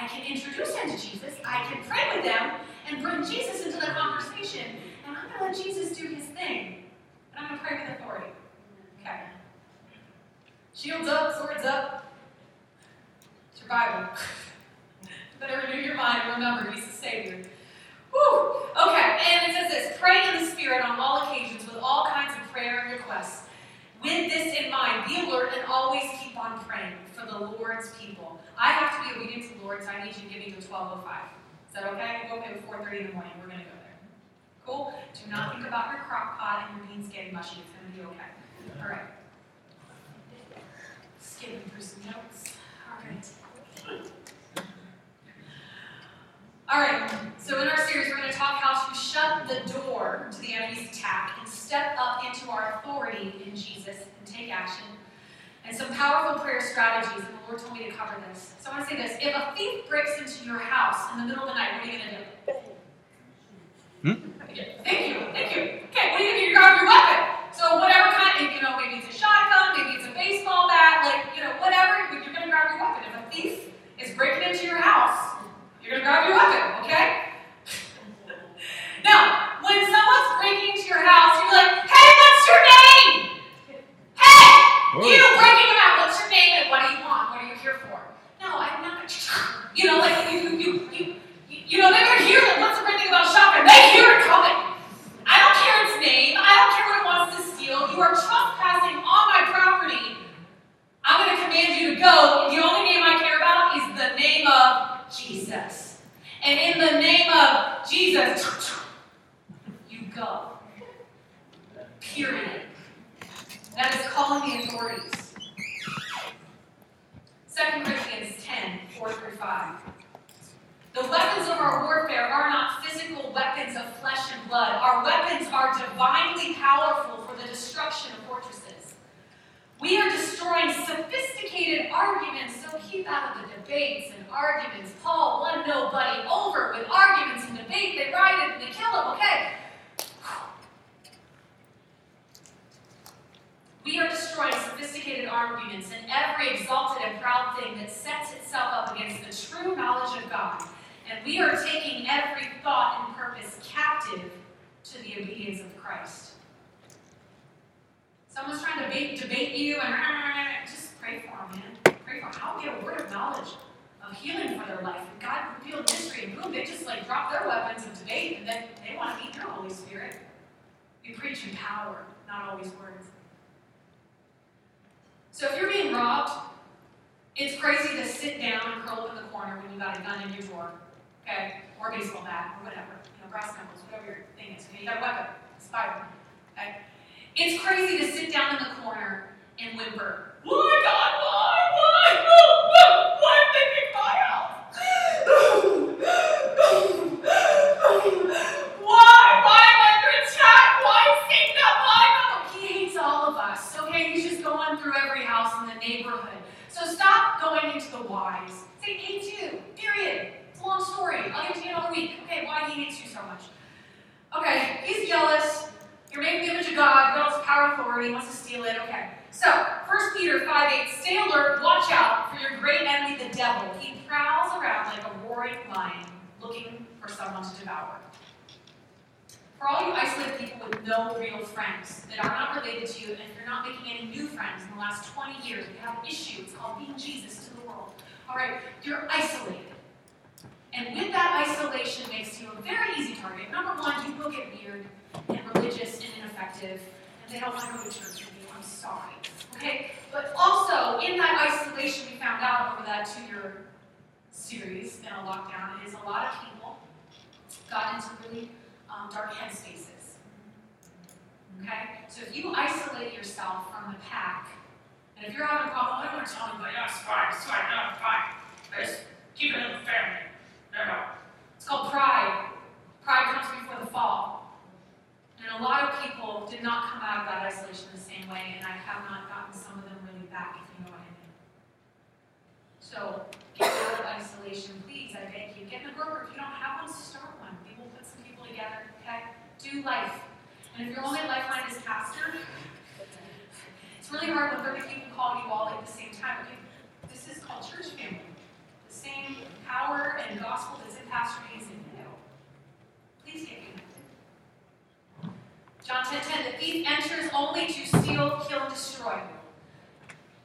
A: Shields up, swords up. It's your Bible. Better renew your mind and remember He's the Savior. Whew. Okay, and it says this: pray in the Spirit on all occasions with all kinds of prayer and requests. With this in mind, be alert and always keep on praying for the Lord's people. I have to be obedient to the Lord, so I need you to give me to 12:05. Is that okay? We'll go at 4:30 in the morning. We're going to go there. Cool? Do not think about your crock pot and your beans getting mushy. It's going to be okay. All right. Skipping through some notes. All right. All right, so in our series, we're going to talk how to shut the door to the enemy's attack and step up into our authority in Jesus and take action, and some powerful prayer strategies, and the Lord told me to cover this. So I want to say this: if a thief breaks into your house in the middle of the night, what are you going to do? Thank you. Okay, what are you going to do? You grab your weapon. So whatever kind, maybe it's a shotgun, maybe it's a baseball bat, whatever, you're going to grab your weapon. If a thief is breaking into your house, you're going to grab your weapon, okay? Now, when someone's breaking into your house, you're like, hey, what's your name? Hey, you breaking them out, what's your name and what do you want? What are you here for? No, I'm not. They're going to hear that. What's the great thing about shotgun? They hear it coming. I don't care its name. I don't care what it wants to steal. You are trespassing on my property. I'm going to command you to go. The only name I care about is the name of Jesus. And in the name of Jesus, you go. Period. That is calling the authorities. 2 Corinthians 10, 4-5. The weapons of our warfare are not physical weapons of flesh and blood. Our weapons are divinely powerful for the destruction of fortresses. We are destroying sophisticated arguments, so keep out of the debates and arguments. Paul won nobody over with arguments and debate. They ride it and they kill him, okay? We are destroying sophisticated arguments and every exalted and proud thing that sets itself up against the true knowledge of God. And we are taking every thought and purpose captive to the obedience of Christ. Someone's trying to debate you and just pray for them, man. Pray for them. I'll get a word of knowledge of healing for their life. And God revealed mystery, and boom, they just drop their weapons of debate, and then they want to meet your Holy Spirit. We preach in power, not always words. So if you're being robbed, it's crazy to sit down and curl up in the corner when you got a gun in your drawer, okay? Or a baseball bat, or whatever. Brass knuckles, whatever your thing is. Okay, you got a weapon. It's Bible. Okay? It's crazy to sit down in the corner and whimper. Why, God, why? Why did they pick my house? Why am I under attack? Why is Satan not mine? He hates all of us, okay? He's just going through every house in the neighborhood. So stop going into the whys. Satan hates you, period. It's a long story. I'll get to you another week. Okay, why he hates you so much. Okay, he's jealous. You're made in the image of God. God's power and authority. He wants to steal it. Okay. So, 1 Peter 5:8, stay alert, watch out for your great enemy, the devil. He prowls around like a roaring lion, looking for someone to devour. For all you isolated people with no real friends that are not related to you, and if you're not making any new friends in the last 20 years, you have an issue. It's called being Jesus to the world. All right, you're isolated. And with that isolation makes you a very easy target. Number one, you will get weird and religious and ineffective, and they don't want to go to church with you. I'm sorry. Okay? But also, in that isolation, we found out over that 2-year series in a lockdown, is a lot of people got into really dark headspaces. Okay? So if you isolate yourself from the pack, and if you're having a problem, I don't want to tell anybody, oh, it's fine, no, it's fine. Just keep it in the family. No. It's called pride. Pride comes before the fall. And a lot of people did not come out of that isolation the same way, and I have not gotten some of them really back, if you know what I mean. So, get out of isolation, please, I beg you. Get in a group, if you don't have one, start one. We will put some people together, okay? Do life. And if your only lifeline is pastor, it's really hard when 30 people call you all at the same time. Okay? This is called church family. The same power and gospel that's in Pastor Hayes in you. Please get connected. John 10:10, the thief enters only to steal, kill, and destroy.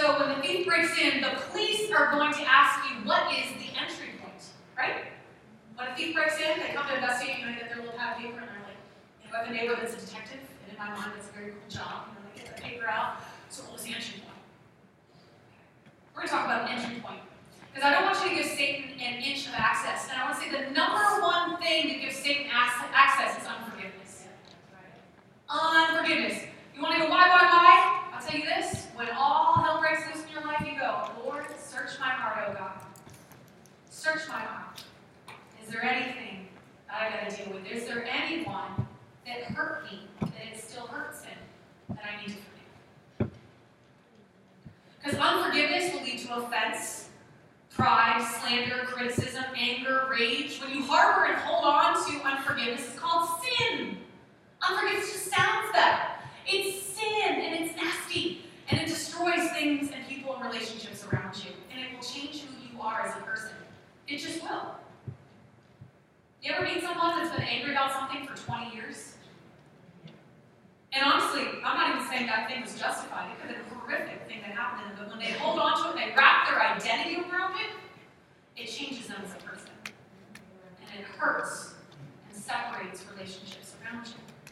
A: So when the thief breaks in, the police are going to ask you, what is the entry point, right? When a thief breaks in, they come to investigate, they get their little pad of paper, and they're like, I have a neighbor that's a detective, and in my mind, it's a very cool job. They get the paper out, so what was the entry point? We're going to talk about the entry point. Because I don't want you to give Satan an inch of access. And I want to say the number one thing that gives Satan access is unforgiveness. Unforgiveness. You want to go, why? I'll tell you this. When all hell breaks loose in your life, you go, Lord, search my heart, oh God. Search my heart. Is there anything that I got to deal with? Is there anyone that hurt me, that it still hurts him, that I need to forgive? Because unforgiveness will lead to offense, pride, slander, criticism, anger, rage. When you harbor and hold on to unforgiveness, it's called sin. Unforgiveness just sounds better. It's sin, and it's nasty, and it destroys things and people and relationships around you, and it will change who you are as a person. It just will. You ever meet someone that's been angry about something for 20 years? And honestly, I'm not even saying that thing was justified. It could have been a horrific thing that happened to them, but when they hold on to it and they wrap their identity around it, it changes them as a person. And it hurts and separates relationships around you.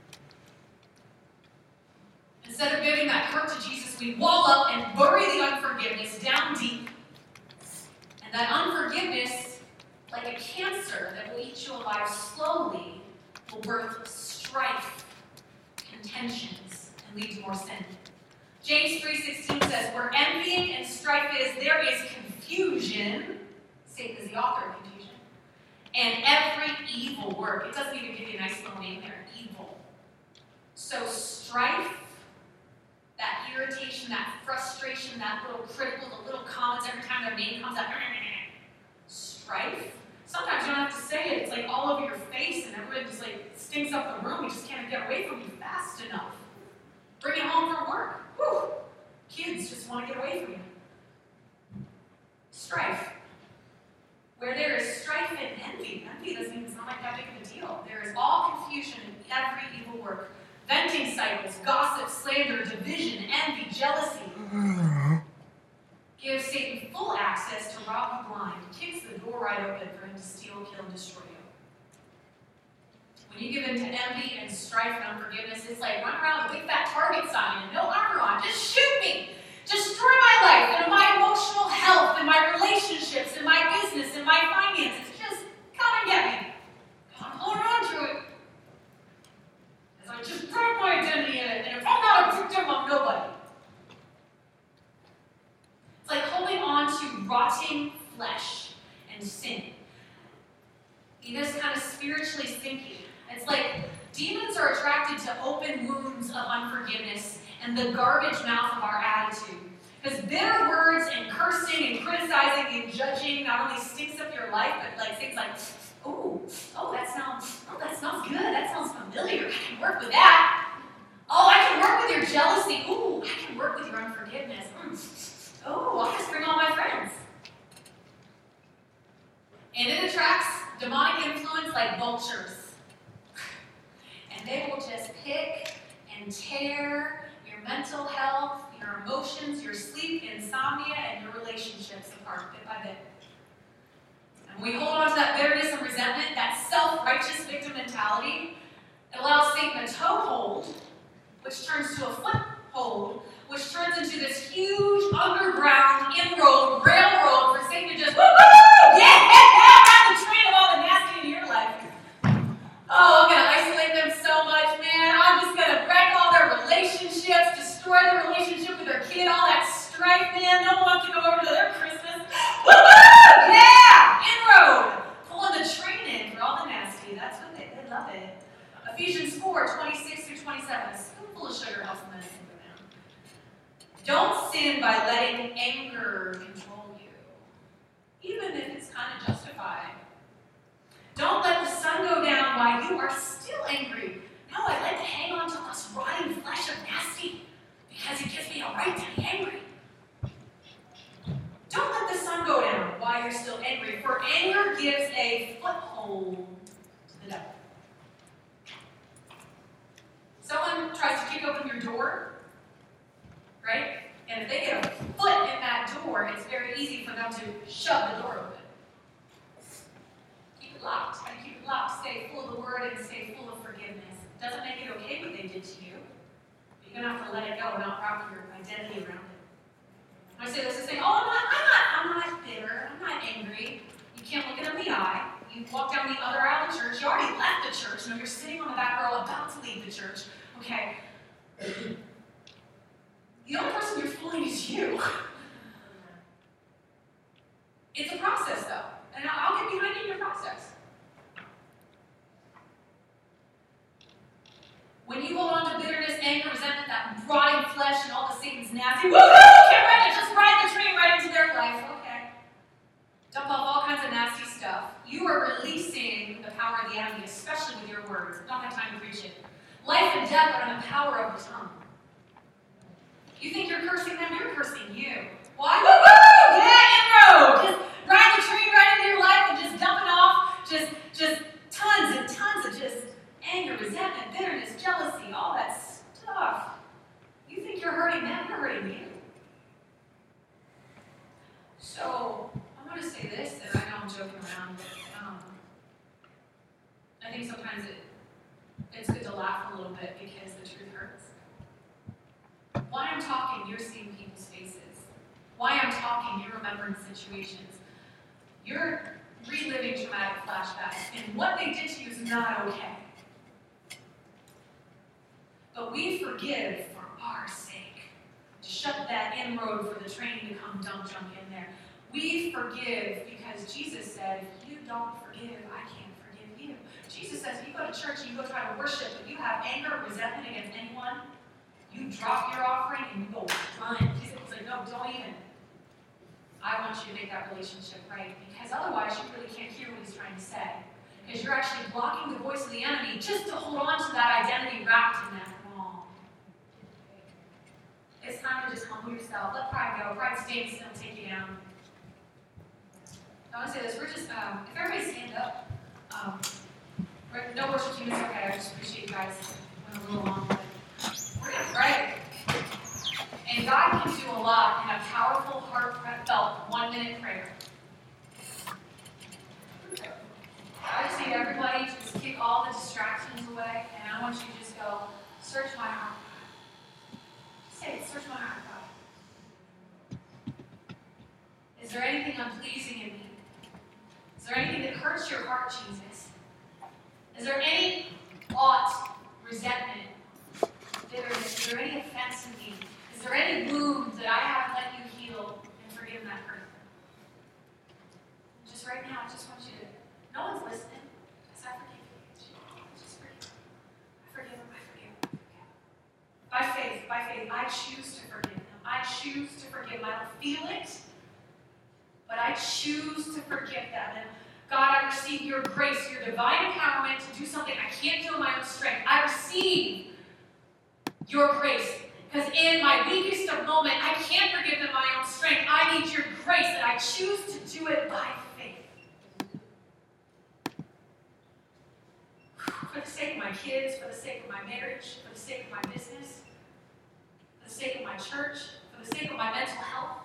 A: Instead of giving that hurt to Jesus, we wall up and bury the unforgiveness down deep. And that unforgiveness, like a cancer that will eat you alive slowly, will birth strife, contentions, and lead to more sin. James 3:16 says, where envying and strife is, there is confusion. Satan is the author of confusion. And every evil work. It doesn't even give you a nice little name there. Evil. So strife, that irritation, that frustration, that little critical, the little comments every time their name comes up. Strife. Sometimes you don't have to say it. It's like all over your face, and everybody just like stinks up the room. You just can't get away from you fast enough. Bring it home from work. Whew. Kids just want to get away from you. Strife. Where there is strife and envy doesn't even sound like that big of a deal. There is all confusion in every evil work. Venting cycles, gossip, slander, division, envy, jealousy. Gives Satan full access to rob you blind, kicks the door right open for him to steal, kill, and destroy you. When you give in to envy and strife and unforgiveness, it's like run around with a big fat target sign and no armor on. Just shoot me. Destroy my life and my emotional health and my relationships and my business and my finances. Just come and get me. I'm holding on to it. I just put my identity in it, and if I'm not a victim, I'm nobody. It's like holding on to rotting flesh and sin. You just kind of spiritually sinking. It's like demons are attracted to open wounds of unforgiveness and the garbage mouth of our attitude. Because bitter words and cursing and criticizing and judging not only stinks up your life, but like things like, that smells good. That sounds familiar. I can work with that. Oh, I can work with your jealousy. Ooh, I can work with your unforgiveness. Oh, I'll just bring all my friends. And it attracts demonic influence like vultures. And they will just pick and tear your mental health, your emotions, your sleep, insomnia, and your relationships apart bit by bit. And we hold on to that bitterness and resentment, that self-righteous victim mentality. It allows Satan a toehold, which turns to a foothold, which turns into this huge underground inroad railroad for Satan to just, woo-hoo! Yeah! Grab the train of all the nasty in your life. Oh, I'm going to isolate them so much, man. I'm just going to wreck all their relationships, destroy their relationship with their kid, all that strife, man. No one wants to go over to their Christmas. Woo-hoo! Yeah! Inroad! Pulling the train in for all the nasty. That's what they love it. Ephesians 4:26-27. A spoonful of sugar helps medicine go down. Don't sin by letting anger control you, even if it's kind of justified. Don't let the sun go down while you are still angry. No, I like to hang on to this rotting flesh of nasty because it gives me a right to be angry. Don't let the sun go down while you're still angry, for anger gives a foothold to the devil. Someone tries to kick open your door, right? And if they get a foot shove the door open. Keep it locked. And keep it locked. Stay full of the word and stay full of forgiveness. Doesn't make it okay what they did to you. But you're gonna have to let it go and not wrap your identity around it. I say this to say, oh, I'm not bitter. I'm not angry. You can't look it in the eye. You walk down the other aisle of the church. You already left the church. You know, you're sitting on the back row about to leave the church. Okay. The only person you're fooling is you. It's a process, though. And I'll get behind you in your process. When you hold on to bitterness, anger, resentment, that rotting flesh, and all the Satan's nasty, woohoo! Get ready to just ride the train right into their life. Okay. Dump off all kinds of nasty stuff. You are releasing the power of the enemy, especially with your words. Don't have time to preach it. Life and death are in the power of the tongue. You think you're cursing them, you're cursing you. Why? Woo-hoo! Yeah, inroad! Just ride the train right into your life and just dumping off just tons and tons of just anger, resentment, bitterness, jealousy, all that stuff. You think you're hurting them, you're hurting you. So, I'm going to say this, and I know I'm joking around, but I think sometimes it's good to laugh a little bit because the truth hurts. While I'm talking, you're seeing people's faces. While I'm talking, you're remembering situations. You're reliving traumatic flashbacks, and what they did to you is not okay. But we forgive for our sake, to shut that inroad for the train to come dump junk in there. We forgive because Jesus said, if you don't forgive, I can't forgive you. Jesus says, if you go to church and you go try to worship, but you have anger or resentment against anyone, you drop your offering and you go run. Jesus was like, no, don't even. I want you to make that relationship right, because otherwise you really can't hear what he's trying to say. Because you're actually blocking the voice of the enemy just to hold on to that identity wrapped in that wrong. It's time to just humble yourself. Let pride go. Pride stays and it'll take you down. I want to say this. We're just, if everybody stand up, no worship team is okay. I just appreciate you guys. Went a little long, but we're going to pray. And God can do a lot in a powerful, heartfelt, 1-minute prayer. I just need everybody to just kick all the distractions away, and I want you to just go, search my heart, God. Say it, search my heart, God. Is there anything unpleasing in me? Is there anything that hurts your heart, Jesus? Is there any ought, resentment, bitterness? Is there any offense in me? Is there any wound that I haven't let you heal and forgive that person? Just right now, I just want you to, no one's listening, because I forgive you. Just forgive. I forgive him, I forgive him, I forgive him. By faith, I choose to forgive him. I choose to forgive him. I don't feel it, but I choose to forgive them. And God, I receive your grace, your divine empowerment to do something I can't do in my own strength. I receive your grace. Because in my weakest of moment, I can't forgive in my own strength. I need your grace, and I choose to do it by faith. For the sake of my kids, for the sake of my marriage, for the sake of my business, for the sake of my church, for the sake of my mental health.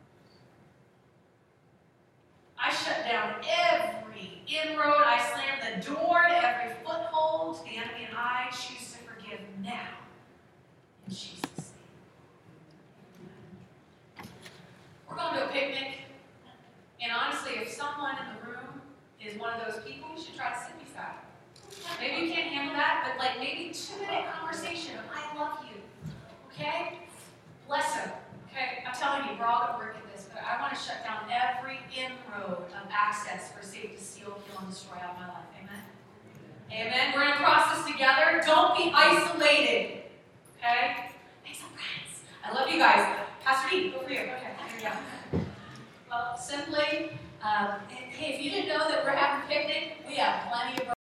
A: I shut down every inroad. I slam the door to every foothold. The enemy and I choose to forgive now. In Jesus' name. We're going to a picnic. And honestly, if someone in the room is one of those people, you should try to sit beside them. Maybe you can't handle that, but like maybe 2-minute conversation of, I love you. Okay? Bless them. Okay? I'm telling you, we're all going to work at this, but I want to shut down every inroad of access for Satan to steal, kill, and destroy out of my life. Amen? Amen? We're in a process together. Don't be isolated. Okay? Make some friends. I love you guys. Pastor D, go for you. Okay, here we go. Well, simply, hey, if you didn't know